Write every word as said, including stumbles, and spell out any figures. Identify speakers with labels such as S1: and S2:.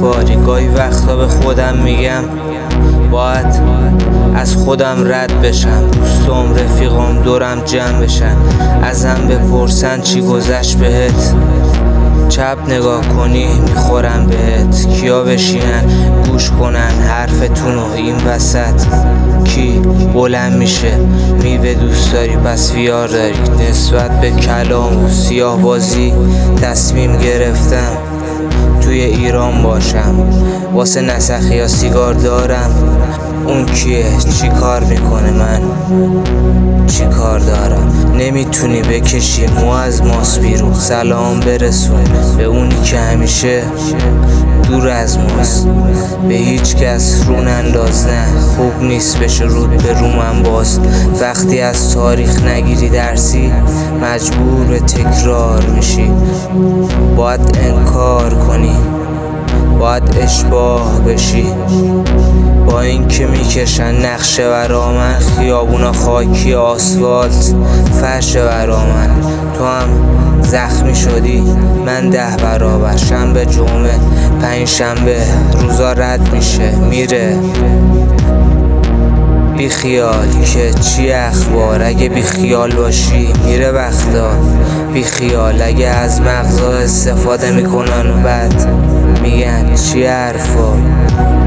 S1: باری. گاهی وقتا به خودم میگم باید از خودم رد بشم. دوستام رفیقام دورم جمع بشن، ازم بپرسن چی گذشت بهت. چپ نگاه کنی میخورم بهت. کیا بشینن گوش کنن حرفتونو این وسط؟ کی بلند میشه میوه دوست داری پس ویار داری. نسبت به کلام و سیاه بازی تصمیم گرفتم توی ایران باشم. واسه نسخی یا سیگار دارم. اون کیه؟ چی کار میکنه؟ من چی کار دارم؟ نمیتونی بکشی مو از ماست بیرون. سلام برسون به اونی که همیشه دور از ماست. به هیچ کس رو ننداز، نه خوب نیست بشه رود به رومن باز. وقتی از تاریخ نگیری درسی مجبور به تکرار میشی. باید انکار کنی، باید اشباه بشی. با این که میکشن نقشه برا من، خیابونا خاکی آسفالت فرشه برا من. تو هم زخمی شدی من ده برابر. شنبه جمعه پنج شنبه روزا رد میشه میره. بی خیال که چی اخبار؟ اگه بی خیال باشی میره وقتا. بی خیال اگه از مغزا استفاده میکنن و بعد میگن چی حرفا.